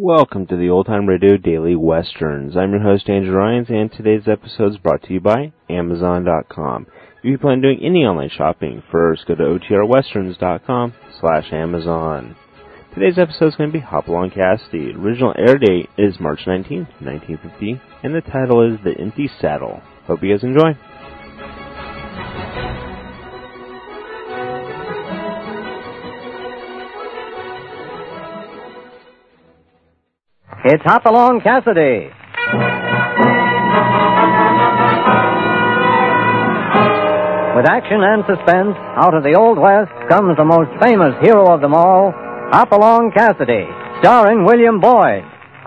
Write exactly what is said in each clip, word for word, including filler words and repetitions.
Welcome to the Old Time Radio Daily Westerns. I'm your host, Andrew Rhynes, and today's episode is brought to you by Amazon dot com. If you plan on doing any online shopping, first go to O T R westerns dot com slash Amazon. Today's episode is going to be Hopalong Cassidy. Original air date is March nineteenth, nineteen fifty, and the title is The Empty Saddle. Hope you guys enjoy. It's Hopalong Cassidy. With action and suspense, out of the Old West comes the most famous hero of them all, Hopalong Cassidy, starring William Boyd.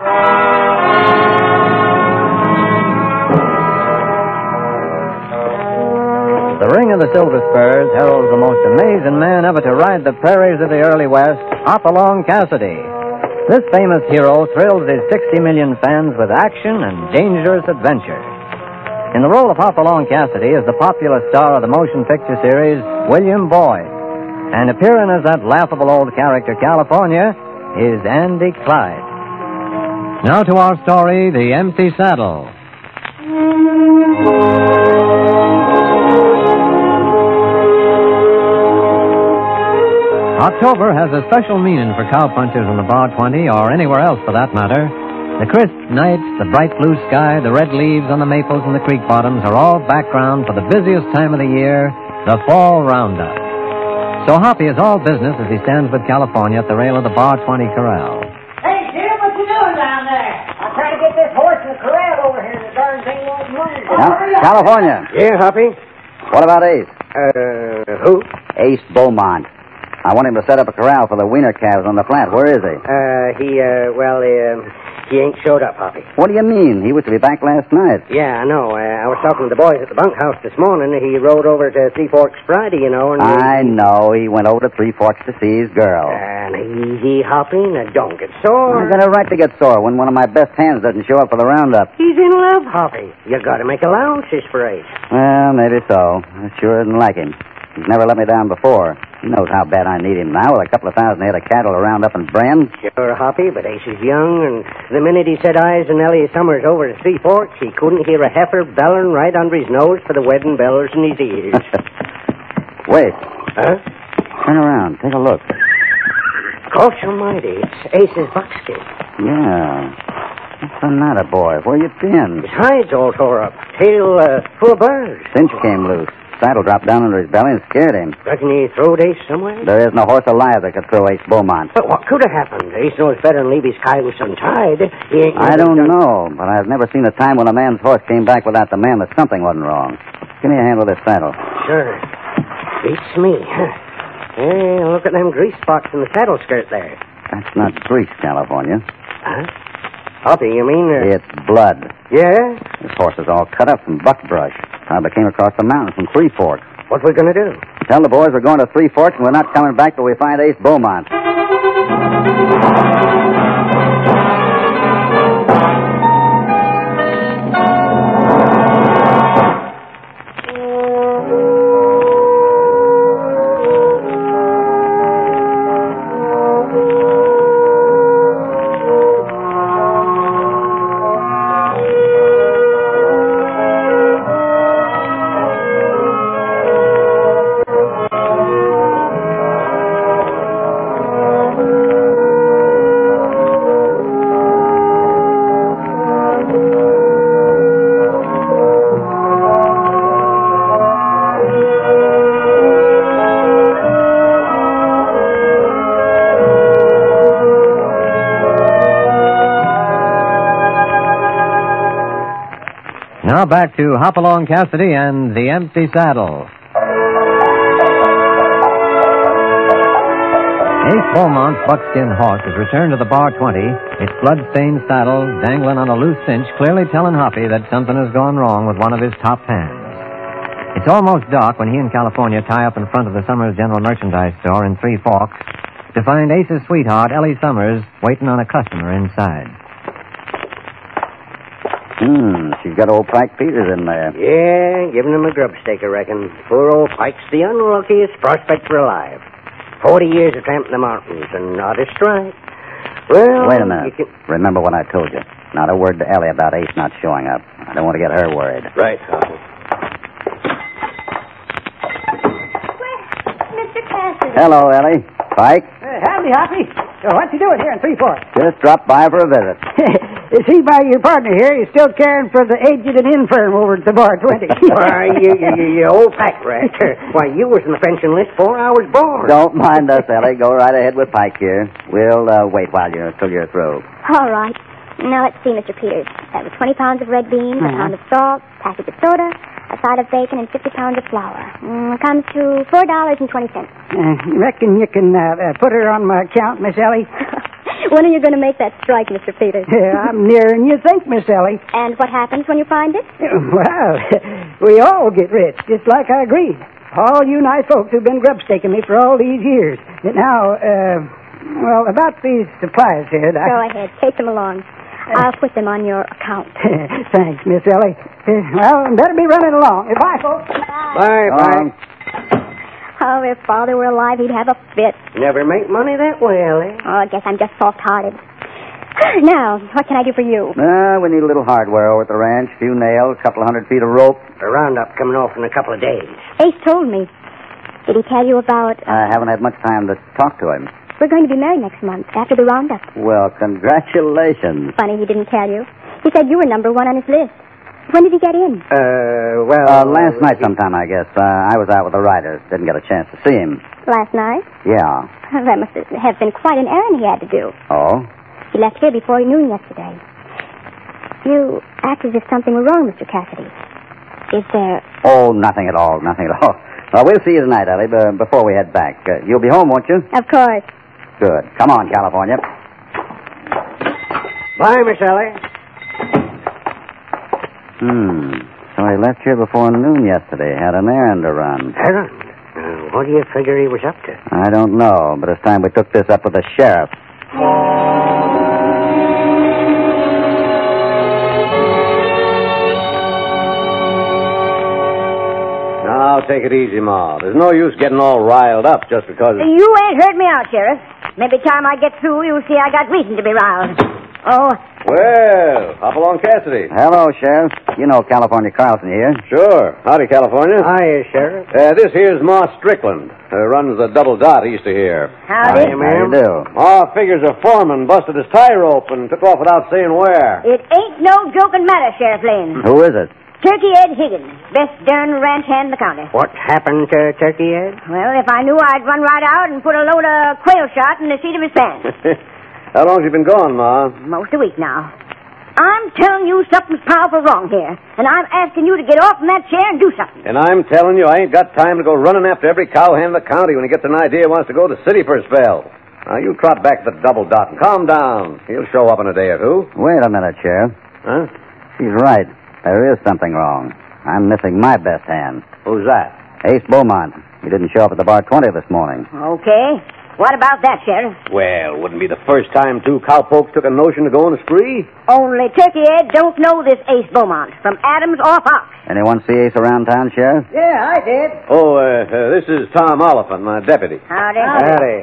The Ring of the Silver Spurs heralds the most amazing man ever to ride the prairies of the early West, Hopalong Cassidy. This famous hero thrills his sixty million fans with action and dangerous adventure. In the role of Hopalong Cassidy is the popular star of the motion picture series, William Boyd. And appearing as that laughable old character, California, is Andy Clyde. Now to our story, The Empty Saddle. October has a special meaning for cowpunchers in the Bar twenty, or anywhere else for that matter. The crisp nights, the bright blue sky, the red leaves on the maples and the creek bottoms are all background for the busiest time of the year, the fall roundup. So Hoppy is all business as he stands with California at the rail of the Bar twenty corral. Hey, Jim, what you doing down there? I'm trying to get this horse in the corral over here. The darn thing won't move. Now, California. Yeah, Hoppy? What about Ace? Uh, who? Ace Beaumont. I want him to set up a corral for the wiener calves on the flat. Where is he? Uh, he, uh, well, uh, he ain't showed up, Hoppy. What do you mean? He was to be back last night. Yeah, I know. Uh, I was talking to the boys at the bunkhouse this morning. He rode over to Three Forks Friday, you know, and... I know. He went over to Three Forks to see his girl. And easy, Hoppy. Now, don't get sore. I got a right to get sore when one of my best hands doesn't show up for the roundup. He's in love, Hoppy. You gotta make allowances for Ace. Well, maybe so. I sure didn't like him. He's never let me down before. He knows how bad I need him now with a couple of thousand head of cattle around up in Bren. Sure, Hoppy, but Ace is young, and the minute he set eyes on Ellie Summers over to Three Forks, he couldn't hear a heifer bellowing right under his nose for the wedding bells in his ears. Wait. Huh? Turn around. Take a look. Gosh almighty, it's Ace's buckskin. Yeah. What's the matter, boy? Where you been? His hide's all tore up. Tail uh, full of burrs. Cinch came loose. Saddle dropped down under his belly and scared him. Reckon he throwed Ace somewhere? There isn't a horse alive that could throw Ace Beaumont. But what could have happened? Ace knows better than leave his coyotes untied. He ain't I never don't done... know, but I've never seen a time when a man's horse came back without the man that something wasn't wrong. Give me a hand with this saddle. Sure. Beats me. Hey, look at them grease spots in the saddle skirt there. That's not grease, California. Huh? Hoppy, you mean... Uh... It's blood. Yeah? This horse is all cut up from buckbrush. Probably came across the mountains from Three Forks. What we gonna do? Tell the boys we're going to Three Forks and we're not coming back till we find Ace Beaumont. Now back to Hopalong Cassidy and The Empty Saddle. Ace Beaumont's buckskin horse is returned to the Bar twenty, its blood-stained saddle dangling on a loose cinch, clearly telling Hoppy that something has gone wrong with one of his top hands. It's almost dark when he and California tie up in front of the Summers General Merchandise Store in Three Forks to find Ace's sweetheart, Ellie Summers, waiting on a customer inside. Hmm, she's got old Pike Peters in there. Yeah, giving him a grub stake, I reckon. Poor old Pike's the unluckiest prospect for alive. Forty years of tramping the mountains and not a strike. Well, Wait a minute. you can... Remember what I told you. Not a word to Ellie about Ace not showing up. I don't want to get her worried. Right, Hoppy. Well, Mister Cassidy. Hello, Ellie. Pike? Uh, howdy, Hoppy. So what you doing here in Three Forks? Just dropped by for a visit. See by your partner here, he's still caring for the aged and infirm over at the bar twenty. Why, you, you, you, you old pack rat. Why, you was in the pension list before I was born. Don't mind us, Ellie. Go right ahead with Pike here. We'll uh, wait while you're till you're through. All right. Now, let's see, Mister Peters. That was twenty pounds of red beans, a pound of salt, package of soda, a side of bacon, and fifty pounds of flour. Mm, comes to four dollars and twenty cents. Uh, reckon you can uh, uh, put her on my account, Miss Ellie? When are you going to make that strike, Mister Peters? Yeah, I'm nearer than you think, Miss Ellie. And what happens when you find it? Well, we all get rich, just like I agreed. All you nice folks who've been grub-staking me for all these years. Now, uh, well, about these supplies here... I... Go ahead. Take them along. I'll put them on your account. Thanks, Miss Ellie. Uh, well, better be running along. Bye, folks. Bye, bye. Um, Oh, if Father were alive, he'd have a fit. Never make money that way, Ellie. Oh, I guess I'm just soft-hearted. Now, what can I do for you? uh, we need a little hardware over at the ranch. A few nails, a couple of hundred feet of rope. A roundup coming off in a couple of days. Ace told me. Did he tell you about... Uh, I haven't had much time to talk to him. We're going to be married next month, after the roundup. Well, congratulations. Funny he didn't tell you. He said you were number one on his list. When did he get in? Uh, well... Uh, last night sometime, I guess. Uh, I was out with the writers. Didn't get a chance to see him. Last night? Yeah. That must have been quite an errand he had to do. Oh? He left here before noon yesterday. You act as if something were wrong, Mister Cassidy. Is there... Oh, nothing at all. Nothing at all. Well, we'll see you tonight, Ellie, b- before we head back. Uh, you'll be home, won't you? Of course. Good. Come on, California. Bye, Miss Ellie. Hmm. So he left here before noon yesterday. Had an errand to run. Errand? Uh, what do you figure he was up to? I don't know, but it's time we took this up with the sheriff. Now, take it easy, Ma. There's no use getting all riled up just because... You ain't heard me out, Sheriff. Maybe time I get through, you'll see I got reason to be riled. Oh, Well, hop along, Cassidy. Hello, Sheriff. You know California Carlson here. Sure. Howdy, California. Hiya, Sheriff. Uh, this here's Ma Strickland. Uh, runs the double dot east of here. howdy. Hiya, How ma'am. you do? Ma figures a foreman busted his tie rope and took off without saying where. It ain't no joking matter, Sheriff Lane. Who is it? Turkey Ed Higgins, best darn ranch hand in the county. What happened to Turkey Ed? Well, if I knew, I'd run right out and put a load of quail shot in the seat of his pants. How long's he been gone, Ma? Most a week now. I'm telling you something's powerful wrong here, and I'm asking you to get off from that chair and do something. And I'm telling you, I ain't got time to go running after every cowhand in the county when he gets an idea he wants to go to the city for a spell. Now, you trot back to the double dot and calm down. He'll show up in a day or two. Wait a minute, Sheriff. Huh? She's right. There is something wrong. I'm missing my best hand. Who's that? Ace Beaumont. He didn't show up at the bar twenty this morning. Okay. What about that, Sheriff? Well, wouldn't be the first time two cowpokes took a notion to go on a spree. Only Turkey Ed don't know this Ace Beaumont, from Adams or Fox. Anyone see Ace around town, Sheriff? Yeah, I did. Oh, uh, uh, this is Tom Oliphant, my deputy. Howdy. Howdy.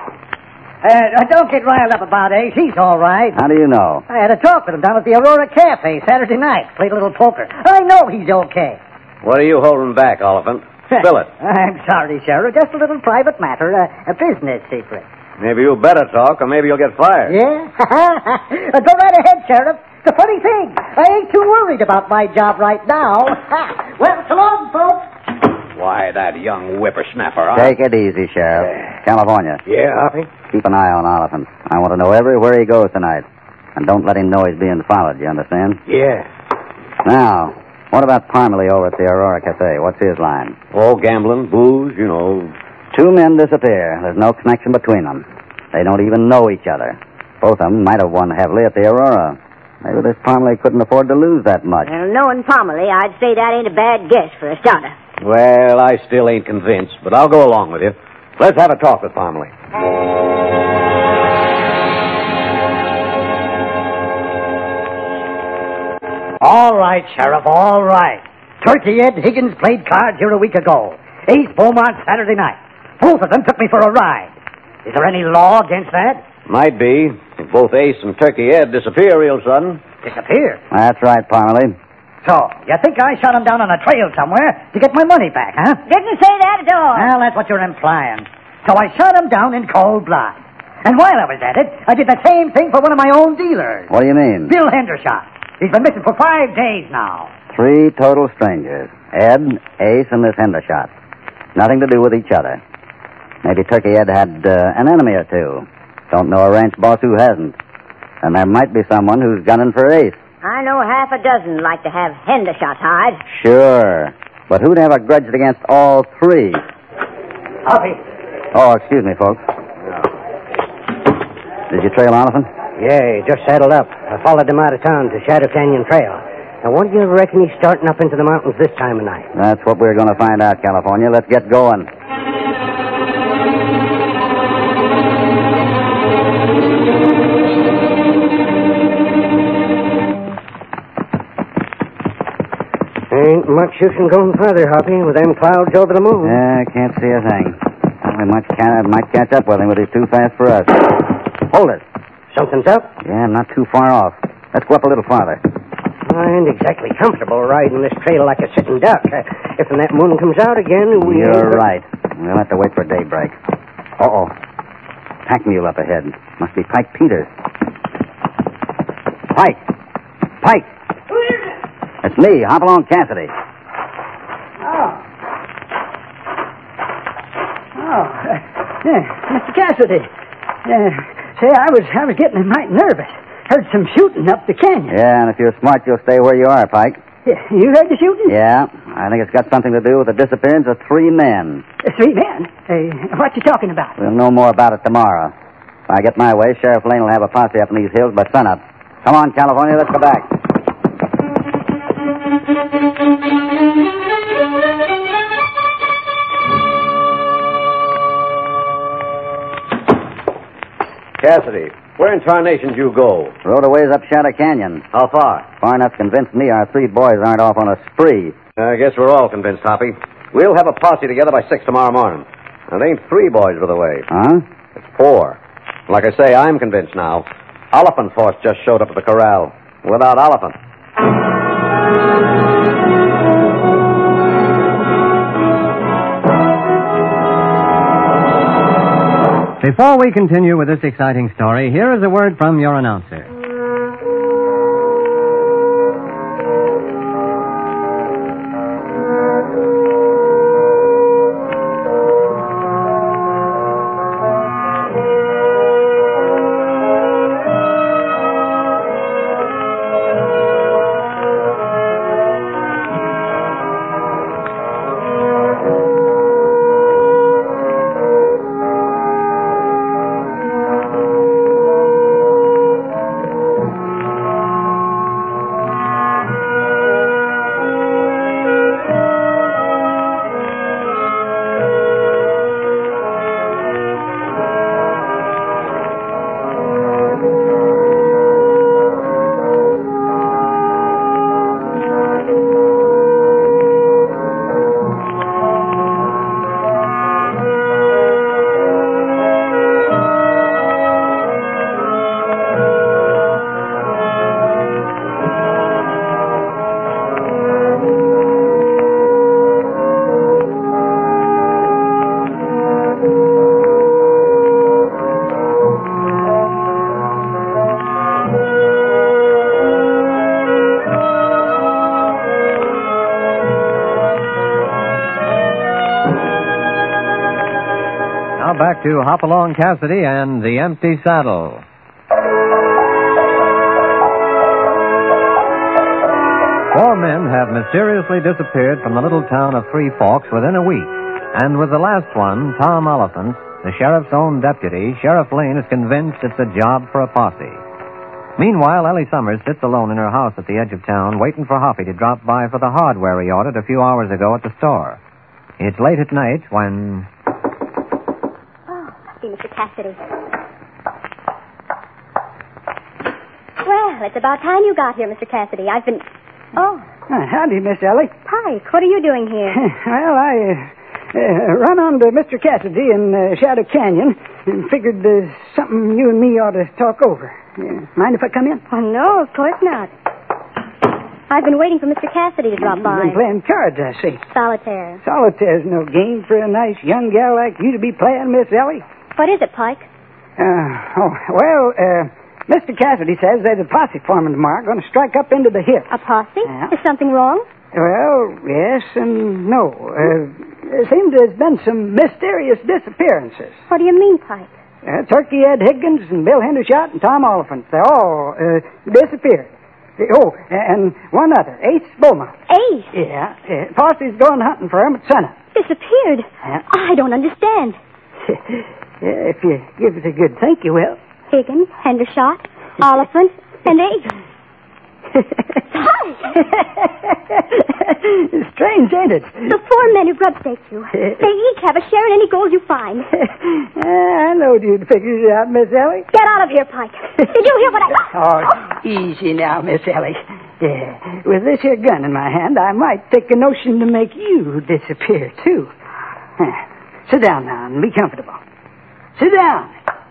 Uh, don't get riled up about Ace. He's all right. How do you know? I had a talk with him down at the Aurora Cafe Saturday night. Played a little poker. I know he's okay. What are you holding back, Oliphant? Spill it. I'm sorry, Sheriff. Just a little private matter, a, a business secret. Maybe you better talk, or maybe you'll get fired. Yeah? uh, go right ahead, Sheriff. The funny thing, I ain't too worried about my job right now. Well, so long, folks. Why, that young whippersnapper, huh? Take it easy, Sheriff. California. Yeah, Hoppy? Keep an eye on Oliphant. I want to know everywhere he goes tonight. And don't let him know he's being followed, you understand? Yeah. Now, what about Parmalee over at the Aurora Cafe? What's his line? Oh, gambling, booze, you know. Two men disappear. There's no connection between them. They don't even know each other. Both of them might have won heavily at the Aurora. Maybe this Parmalee couldn't afford to lose that much. Well, knowing Parmalee, I'd say that ain't a bad guess for a starter. Well, I still ain't convinced, but I'll go along with you. Let's have a talk with Parmalee. All right, Sheriff, all right. Turkey Ed Higgins played cards here a week ago. Ace Beaumont Saturday night. Both of them took me for a ride. Is there any law against that? Might be. Both Ace and Turkey Ed disappear real sudden. Disappeared? That's right, Parmalee. So, you think I shot him down on a trail somewhere to get my money back, huh? Didn't say that at all. Well, that's what you're implying. So I shot him down in cold blood. And while I was at it, I did the same thing for one of my own dealers. What do you mean? Bill Hendershot. He's been missing for five days now. Three total strangers. Ed, Ace, and this Hendershot. Nothing to do with each other. Maybe Turkey Ed had uh, an enemy or two. Don't know a ranch boss who hasn't. And there might be someone who's gunning for Ace. I know half a dozen like to have Hendershot's hide. Sure. But who'd have a grudge against all three? Hoppy. Oh, excuse me, folks. Did you trail Oliphant? Yeah, he just saddled up. I followed him out of town to Shadow Canyon Trail. Now, what do you reckon he's starting up into the mountains this time of night? That's what we're going to find out, California. Let's get going. Ain't much use in going further, Hoppy, with them clouds over the moon. Yeah, can't see a thing. We might, ca- might catch up with him, but he's too fast for us. Hold it. Something's up? Yeah, not too far off. Let's go up a little farther. I ain't exactly comfortable riding this trail like a sitting duck. Uh, if that moon comes out again, we... You're right. We'll have to wait for daybreak. Uh-oh. Pack mule up ahead. Must be Pike Peters. Pike! Pike! Who is it? It's me, Hopalong Cassidy. Oh. Oh. Uh, yeah, Mister Cassidy. Uh, say, I was, I was getting mighty nervous. Heard some shooting up the canyon. Yeah, and if you're smart, you'll stay where you are, Pike. Yeah, you heard the shooting? Yeah, I think it's got something to do with the disappearance of three men. Uh, three men? Uh, what you talking about? We'll know more about it tomorrow. If I get my way, Sheriff Lane will have a posse up in these hills by sunup. Come on, California, let's go back. Cassidy, where in tarnation did you go? Rode a ways up Shadow Canyon. How far? Far enough to convince me our three boys aren't off on a spree. I guess we're all convinced, Hoppy. We'll have a posse together by six tomorrow morning. And it ain't three boys, by the way. Huh? It's four. Like I say, I'm convinced now. Oliphant Force just showed up at the corral. Without Oliphant. Before we continue with this exciting story, here is a word from your announcer. Now back to Hopalong Cassidy and the Empty Saddle. Four men have mysteriously disappeared from the little town of Three Forks within a week. And with the last one, Tom Oliphant, the sheriff's own deputy, Sheriff Lane is convinced it's a job for a posse. Meanwhile, Ellie Summers sits alone in her house at the edge of town, waiting for Hoppy to drop by for the hardware he ordered a few hours ago at the store. It's late at night when... Oh, Mister Cassidy. Well, it's about time you got here, Mister Cassidy. I've been... Oh. Uh, howdy, Miss Ellie. Pike, what are you doing here? Well, I, uh, uh, run on to Mister Cassidy in uh, Shadow Canyon and figured there's something you and me ought to talk over. Uh, mind if I come in? Oh, no, of course not. I've been waiting for Mister Cassidy to drop by. You've been playing cards, I see. Solitaire. Solitaire's no game for a nice young gal like you to be playing, Miss Ellie. What is it, Pike? Uh, oh, well, uh, Mister Cassidy says there's a posse forming tomorrow going to strike up into the hills. A posse? Yeah. Is something wrong? Well, yes and no. Uh, there seems there's been some mysterious disappearances. What do you mean, Pike? Uh, Turkey Ed Higgins and Bill Hendershot and Tom Oliphant, they all uh, disappeared. Uh, oh, and one other, Ace Beaumont. Ace? Yeah, uh, posse's going hunting for him at sunup. Disappeared? Yeah. I don't understand. Yeah, if you give it a good think, you will. Higgins, Hendershot, Oliphant, and Ace. Strange, ain't it? The four men who grub-staked you. They each have a share in any gold you find. uh, I knowed you'd figure it out, Miss Ellie. Get out of here, Pike. Did you hear what I... Oh, easy now, Miss Ellie. Yeah. With this here gun in my hand, I might take a notion to make you disappear, too. Uh, sit down now and be comfortable. Sit down.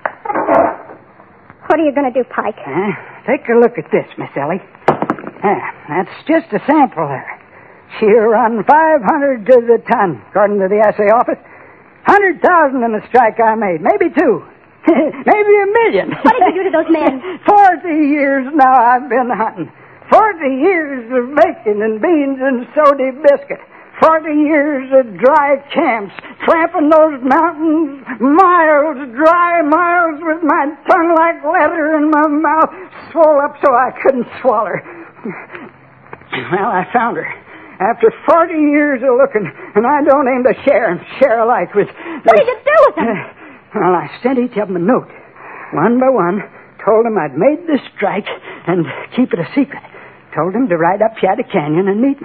What are you going to do, Pike? Uh, take a look at this, Miss Ellie. Uh, that's just a sample there. She'll run five hundred to the ton, according to the assay office. Hundred thousand in the strike I made, maybe two, maybe a million. What did you do to those men? Forty years now I've been hunting. Forty years of bacon and beans and soda biscuit. Forty years of dry camps, tramping those mountains, miles, dry miles with my tongue like leather and my mouth swole up so I couldn't swallow. Well, I found her. After forty years of looking, and I don't aim to share and share alike with... What did you do with them? Uh, well, I sent each of them a note. One by one, told them I'd made the strike and keep it a secret. Told them to ride up Shadow Canyon and meet me.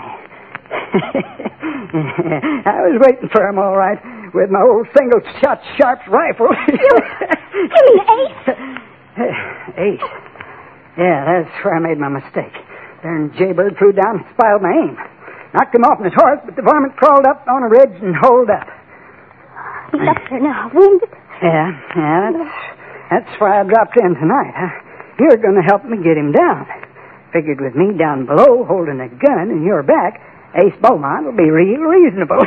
I was waiting for him, all right, with my old single-shot Sharps rifle. You, you mean Ace? Ace. Yeah, that's where I made my mistake. Then Jaybird flew down and spoiled my aim. Knocked him off his horse, but the varmint crawled up on a ridge and holed up. He's up there now, wounded. Yeah, yeah, that's, that's why I dropped in tonight. Huh? You're going to help me get him down. Figured with me down below holding a gun in your back, Ace Beaumont will be real reasonable.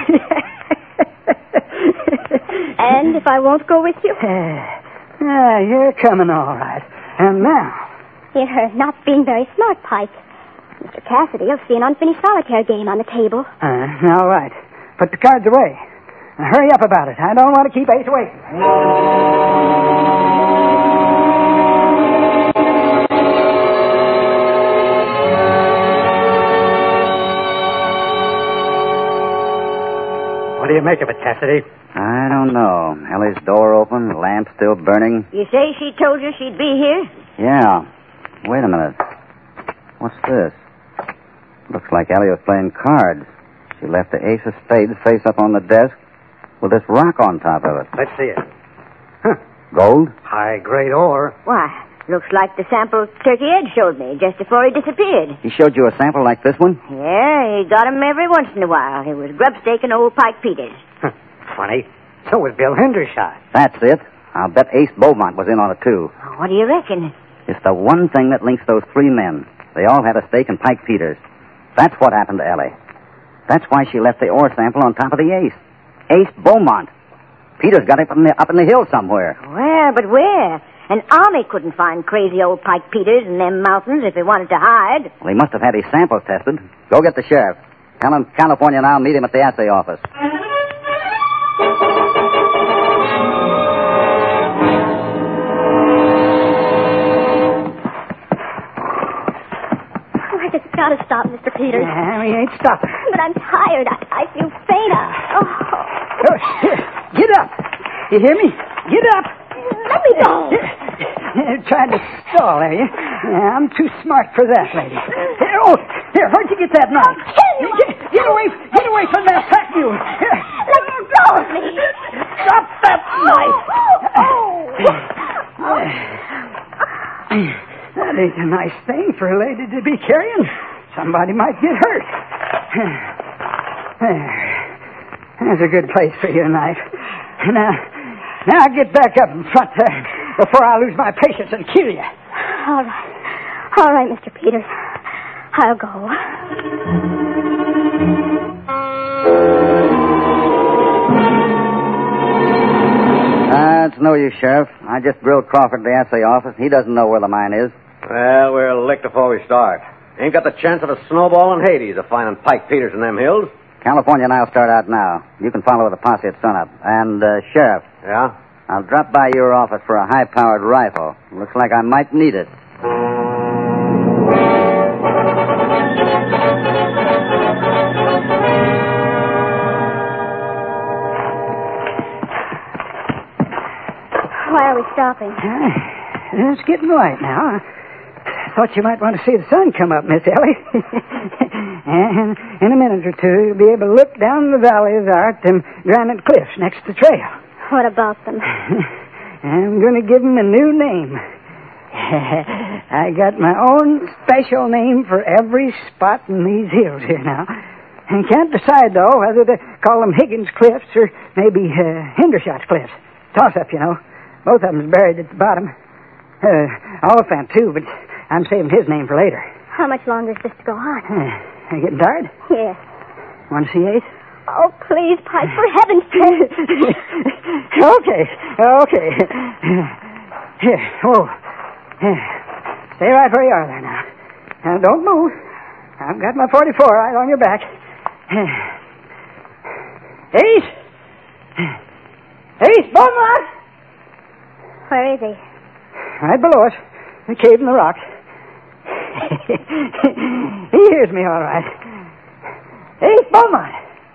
And if I won't go with you? Ah, you're coming all right. And now... You're not being very smart, Pike. Mister Cassidy will see an unfinished solitaire game on the table. Uh, all right. Put the cards away. Now, hurry up about it. I don't want to keep Ace away. What do you make of it, Cassidy? I don't know. Ellie's door open, the lamp still burning. You say she told you she'd be here? Yeah. Wait a minute. What's this? Looks like Ellie was playing cards. She left the ace of spades face up on the desk with this rock on top of it. Let's see it. Huh. Gold? High-grade ore. Why, looks like the sample Turkey Ed showed me just before he disappeared. He showed you a sample like this one? Yeah, he got 'em every once in a while. He was grub-staking old Pike Peters. Huh. Funny. So was Bill Hendershot. That's it. I'll bet Ace Beaumont was in on it, too. What do you reckon? It's the one thing that links those three men. They all had a stake in Pike Peters. That's what happened to Ellie. That's why she left the ore sample on top of the ace. Ace Beaumont. Peters got it up in the, up in the hill somewhere. Where, but where? An army couldn't find crazy old Pike Peters in them mountains if he wanted to hide. Well, he must have had his samples tested. Go get the sheriff. Tell him California and I'll meet him at the assay office. Gotta stop, Mister Peters. Yeah, we ain't stopping. But I'm tired. I, I feel faint. Oh. Oh, here. Get up. You hear me? Get up. Let me go. You're trying to stall, are you? Yeah, I'm too smart for that, lady. Here, oh, here, where'd you get that knife? I'll kill you. Get, get away, get away from that pack mule. Here. Let go of me. Stop that knife. Oh. Oh. That ain't a nice thing for a lady to be carrying. Somebody might get hurt. That's a good place for your knife. Now, now get back up in front there before I lose my patience and kill you. All right. All right, Mister Peters. I'll go. Uh, it's no use, Sheriff. I just grilled Crawford at the assay office. He doesn't know where the mine is. Well, we're licked before we start. Ain't got the chance of a snowball in Hades of finding Pike Peters in them hills. California and I'll start out now. You can follow with the posse at sunup. And, uh, Sheriff. Yeah? I'll drop by your office for a high-powered rifle. Looks like I might need it. Why are we stopping? Uh, it's getting light now. I thought you might want to see the sun come up, Miss Ellie. And in a minute or two, you'll be able to look down the valleys out them granite cliffs next to the trail. What about them? I'm going to give them a new name. I got my own special name for every spot in these hills here now. And can't decide, though, whether to call them Higgins Cliffs or maybe uh, Hendershot's Cliffs. Toss-up, you know. Both of them's buried at the bottom. Uh, Oliphant, too, but I'm saving his name for later. How much longer is this to go on? Uh, are you getting tired? Yes. Want to see Ace? Oh, please, Pike, for heaven's sake. Okay, okay. Here, whoa. Here. Stay right where you are there now. Now, don't move. I've got my forty-four right on your back. Ace! Ace, Beaumont! Where is he? Right below us. The cave in the rock. He hears me all right. Ace, Beaumont!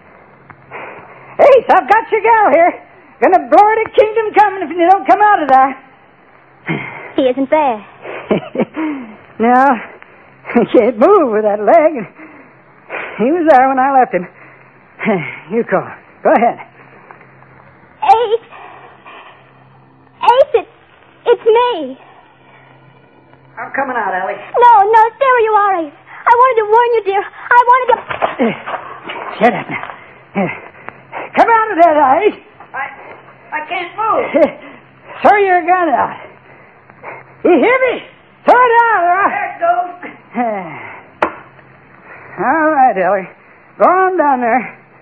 Ace, I've got your gal here. Gonna blow her to kingdom coming if you don't come out of there. He isn't there. No, he can't move with that leg. He was there when I left him. You call. Go ahead. Ace! Ace, it's, it's me. I'm coming out, Ellie. No, no, stay where you are, Ace. I wanted to warn you, dear. I wanted to... Shut up now. Come out of there, Ace. I, I can't move. Throw your gun out. You hear me? Throw it out, all right? There it goes. All right, Ellie. Go on down there.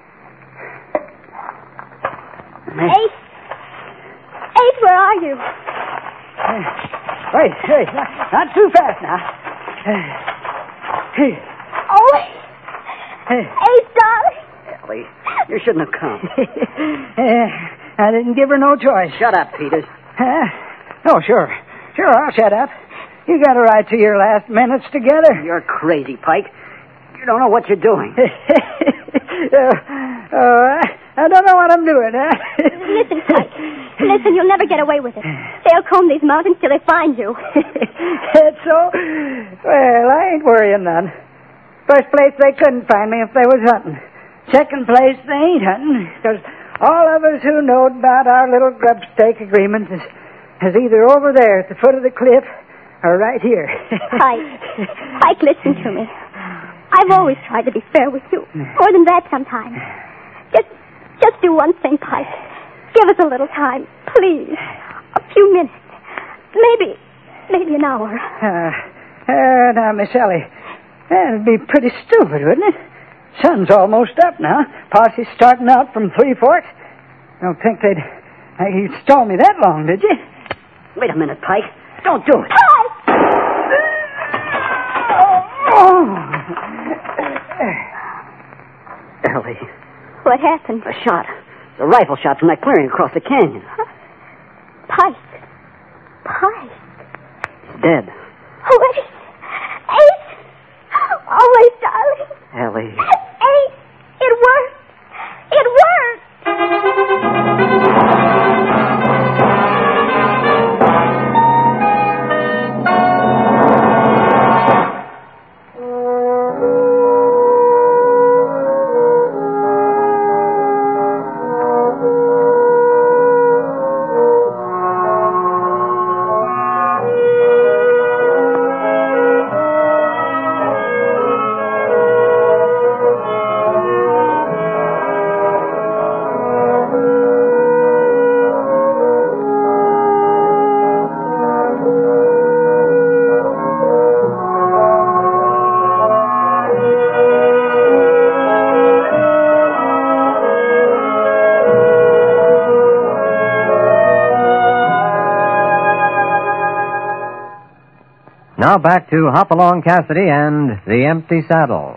Ace? Ace, where are you? Wait, wait. Not, not too fast now. Oh, Ace, darling. Ellie, you shouldn't have come. I didn't give her no choice. Shut up, Peters. Huh? Oh, sure. Sure, I'll shut up. You got a right to your last minutes together. You're crazy, Pike. You don't know what you're doing. uh, oh, I, I don't know what I'm doing, huh? Listen, Pike. Listen, you'll never get away with it. They'll comb these mountains till they find you. That's so? Well, I ain't worrying none. First place, they couldn't find me if they was hunting. Second place, they ain't hunting, because all of us who knowed about our little grub stake agreement is, is either over there at the foot of the cliff or right here. Pike, Pike, listen to me. I've always tried to be fair with you. More than that sometimes. Just, just do one thing, Pike. Give us a little time, please. A few minutes. Maybe, maybe an hour. Uh, uh, now, Miss Ellie, that'd be pretty stupid, wouldn't it? Sun's almost up now. Posse's starting out from Three Forks. Don't think they'd, uh, you'd stall me that long, did you? Wait a minute, Pike. Don't do it. Pike! Oh. Ellie. What happened? A shot. A rifle shot from that clearing across the canyon. Pike. Pike. He's dead. Oh, Ace. Ace. Oh, Ace, darling. Ellie. Ace. It worked. It worked. Now back to Hopalong Cassidy and the Empty Saddle.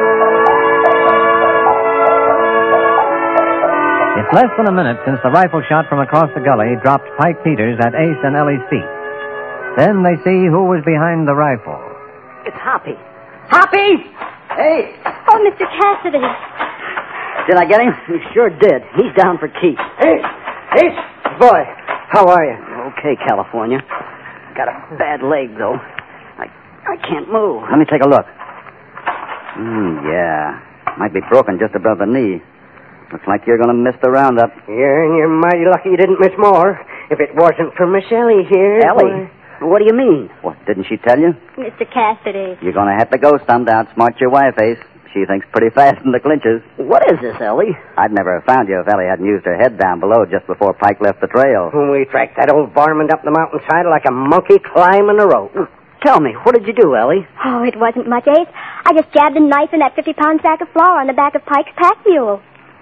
It's less than a minute since the rifle shot from across the gully dropped Pike Peters at Ace and Ellie's feet. Then they see who was behind the rifle. It's Hoppy. Hoppy! Hey, Oh, Mister Cassidy. did I get him? You sure did. He's down for keeps. Ace! Ace! Boy, how are you? Okay, California. Got a bad leg, though. I I can't move. Let me take a look. Hmm, yeah. Might be broken just above the knee. Looks like you're going to miss the roundup. Yeah, and you're mighty lucky you didn't miss more. If it wasn't for Miss Ellie here... Ellie? What do you mean? What, didn't she tell you? Mister Cassidy. You're going to have to go some to outsmart your wife, Ace. She thinks pretty fast in the clinches. What is this, Ellie? I'd never have found you if Ellie hadn't used her head down below just before Pike left the trail. We tracked that old varmint up the mountainside like a monkey climbing a rope. Tell me, what did you do, Ellie? Oh, it wasn't much, Ace. I just jabbed a knife in that fifty-pound sack of flour on the back of Pike's pack mule.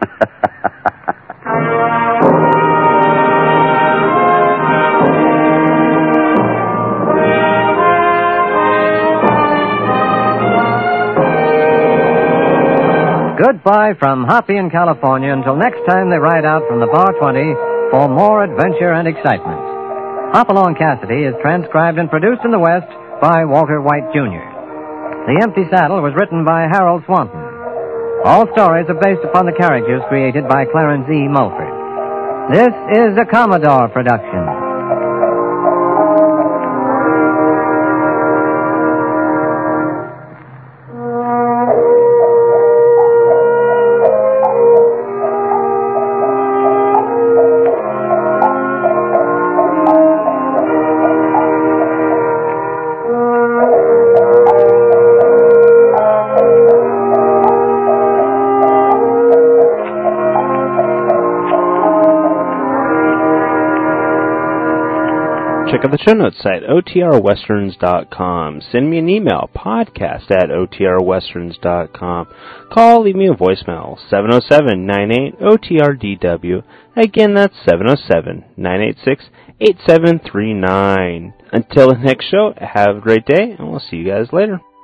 Goodbye from Hoppy in California until next time they ride out from the Bar twenty for more adventure and excitement. Hopalong Cassidy is transcribed and produced in the West by Walter White, Junior The Empty Saddle was written by Harold Swanton. All stories are based upon the characters created by Clarence E. Mulford. This is a Commodore production. Check out the show notes at O T R westerns dot com. Send me an email, podcast at O T R westerns dot com. Call, leave me a voicemail, seven oh seven, nine eight, O T R D W. Again, that's seven oh seven, nine eight six, eight seven three nine. Until the next show, have a great day, and we'll see you guys later.